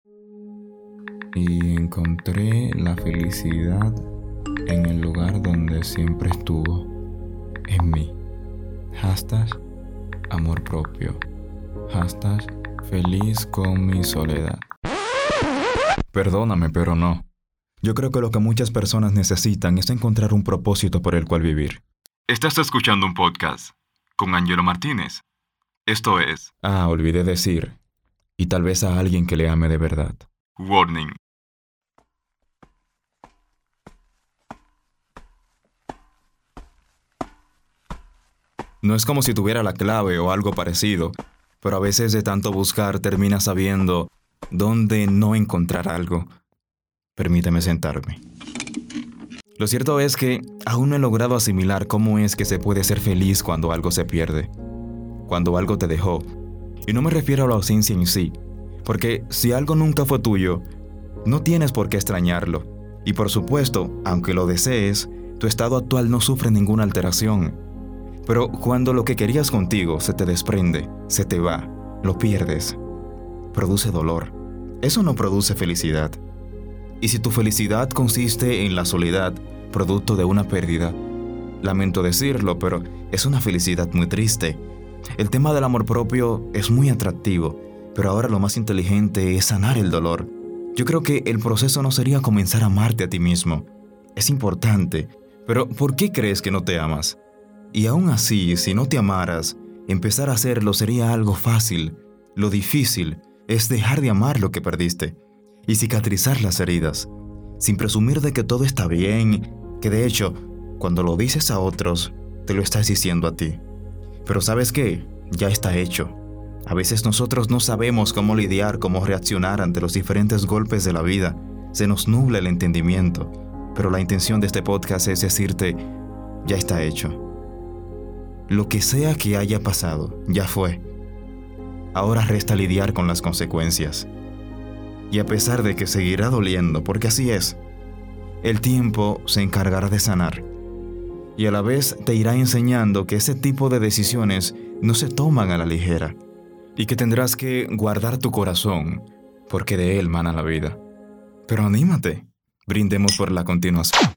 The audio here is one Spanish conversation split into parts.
Y encontré la felicidad en el lugar donde siempre estuvo, en mí. #amor propio. #feliz con mi soledad. Perdóname, pero no. Yo creo que lo que muchas personas necesitan es encontrar un propósito por el cual vivir. Estás escuchando un podcast con Angelo Martínez. Esto es... olvidé decir. Y tal vez a alguien que le ame de verdad. Warning. No es como si tuviera la clave o algo parecido, pero a veces de tanto buscar terminas sabiendo dónde no encontrar algo. Permíteme sentarme. Lo cierto es que aún no he logrado asimilar cómo es que se puede ser feliz cuando algo se pierde, cuando algo te dejó. Y no me refiero a la ausencia en sí, porque si algo nunca fue tuyo, no tienes por qué extrañarlo. Y por supuesto, aunque lo desees, tu estado actual no sufre ninguna alteración. Pero cuando lo que querías contigo se te desprende, se te va, lo pierdes, produce dolor. Eso no produce felicidad. Y si tu felicidad consiste en la soledad, producto de una pérdida, lamento decirlo, pero es una felicidad muy triste. El tema del amor propio es muy atractivo, pero ahora lo más inteligente es sanar el dolor. Yo creo que el proceso no sería comenzar a amarte a ti mismo. Es importante, pero ¿por qué crees que no te amas? Y aún así, si no te amaras, empezar a hacerlo sería algo fácil. Lo difícil es dejar de amar lo que perdiste y cicatrizar las heridas, sin presumir de que todo está bien, que de hecho, cuando lo dices a otros, te lo estás diciendo a ti. Pero ¿sabes qué? Ya está hecho. A veces nosotros no sabemos cómo lidiar, cómo reaccionar ante los diferentes golpes de la vida. Se nos nubla el entendimiento, pero la intención de este podcast es decirte, ya está hecho. Lo que sea que haya pasado, ya fue. Ahora resta lidiar con las consecuencias. Y a pesar de que seguirá doliendo, porque así es, el tiempo se encargará de sanar. Y a la vez te irá enseñando que ese tipo de decisiones no se toman a la ligera. Y que tendrás que guardar tu corazón, porque de él mana la vida. Pero anímate, brindemos por la continuación.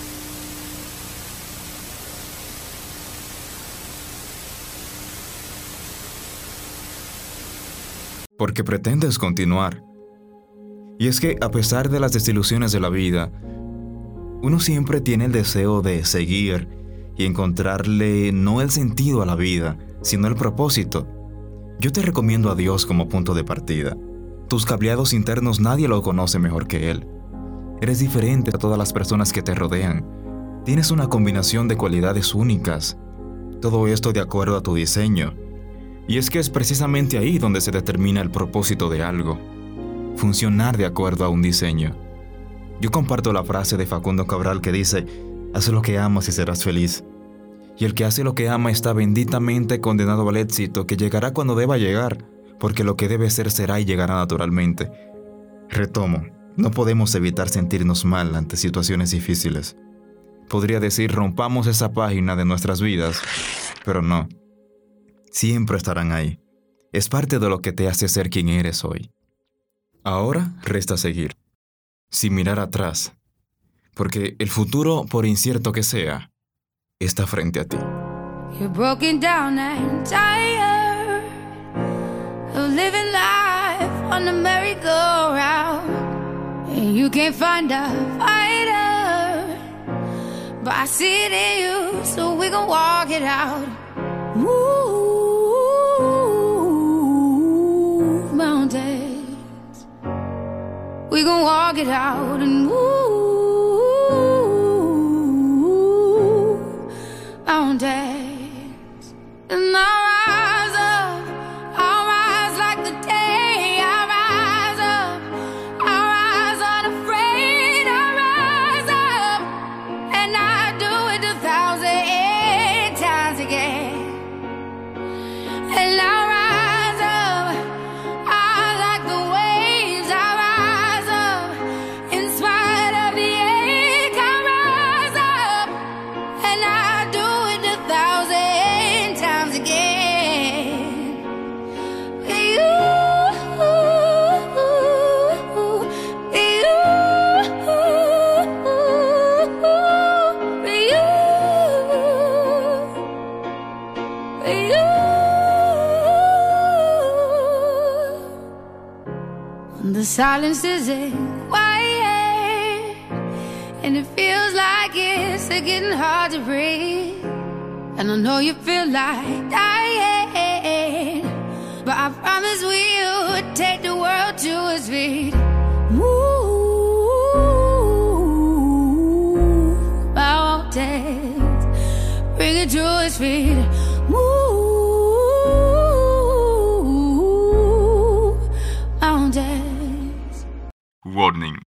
Porque pretendes continuar. Y es que a pesar de las desilusiones de la vida, uno siempre tiene el deseo de seguir y encontrarle no el sentido a la vida, sino el propósito. Yo te recomiendo a Dios como punto de partida. Tus cableados internos nadie lo conoce mejor que Él. Eres diferente a todas las personas que te rodean. Tienes una combinación de cualidades únicas. Todo esto de acuerdo a tu diseño. Y es que es precisamente ahí donde se determina el propósito de algo. Funcionar de acuerdo a un diseño. Yo comparto la frase de Facundo Cabral que dice, haz lo que amas y serás feliz. Y el que hace lo que ama está benditamente condenado al éxito que llegará cuando deba llegar, porque lo que debe ser será y llegará naturalmente. Retomo, no podemos evitar sentirnos mal ante situaciones difíciles. Podría decir rompamos esa página de nuestras vidas, pero no. Siempre estarán ahí. Es parte de lo que te hace ser quien eres hoy. Ahora resta seguir, sin mirar atrás, porque el futuro, por incierto que sea, está frente a ti. You're broken down and tired of living life on the merry-go-round, and you can't find a fighter, but I see it in you, so we gon' walk it out. Move mountains, we gon' walk it out and move mountains. And I'll rise like the day. I'll rise up, I'll rise unafraid. I'll rise up, and I'll do it 1,000 times again. And I'll rise up, I like the waves. I'll rise up in spite The silence isn't quiet, and it feels like it's getting hard to breathe. And I know you feel like dying, but I promise we'll take the world to its feet. Move mountains, bring it to its feet. Move mountains. Warning.